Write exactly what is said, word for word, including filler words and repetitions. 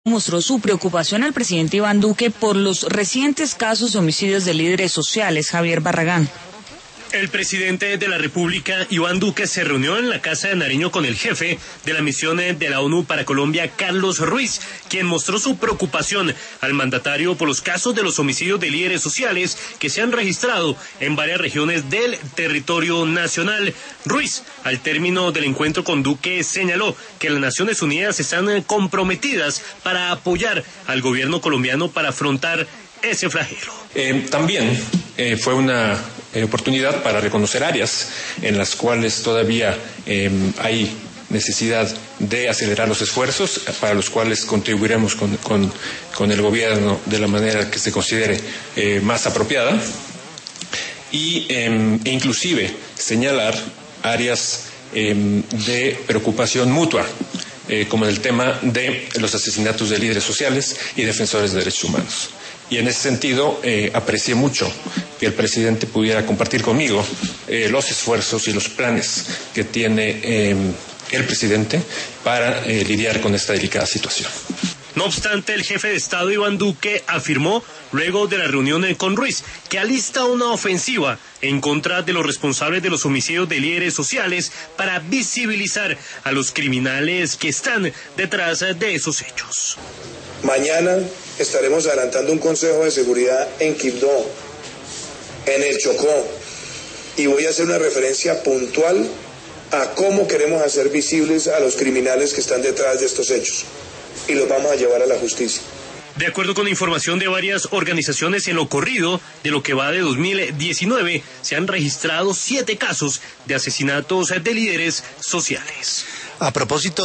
Mostró su preocupación al presidente Iván Duque por los recientes casos de homicidios de líderes sociales. Javier Barragán. El presidente de la República, Iván Duque, se reunió en la Casa de Nariño con el jefe de la misión de la ONU para Colombia, Carlos Ruiz, quien mostró su preocupación al mandatario por los casos de los homicidios de líderes sociales que se han registrado en varias regiones del territorio nacional. Ruiz, al término del encuentro con Duque, señaló que las Naciones Unidas están comprometidas para apoyar al gobierno colombiano para afrontar ese flagelo. Eh, también eh, fue una eh, oportunidad para reconocer áreas en las cuales todavía eh, hay necesidad de acelerar los esfuerzos, para los cuales contribuiremos con, con, con el gobierno de la manera que se considere eh, más apropiada, y eh, e inclusive señalar áreas eh, de preocupación mutua, eh, como en el tema de los asesinatos de líderes sociales y defensores de derechos humanos. Y en ese sentido, eh, aprecié mucho que el presidente pudiera compartir conmigo eh, los esfuerzos y los planes que tiene eh, el presidente para eh, lidiar con esta delicada situación. No obstante, el jefe de Estado, Iván Duque, afirmó, luego de la reunión con Ruiz, que alista una ofensiva en contra de los responsables de los homicidios de líderes sociales para visibilizar a los criminales que están detrás de esos hechos. Mañana estaremos adelantando un consejo de seguridad en Quibdó, en el Chocó, y voy a hacer una referencia puntual a cómo queremos hacer visibles a los criminales que están detrás de estos hechos, y los vamos a llevar a la justicia. De acuerdo con información de varias organizaciones, en lo corrido de lo que va de dos mil diecinueve, se han registrado siete casos de asesinatos de líderes sociales. A propósito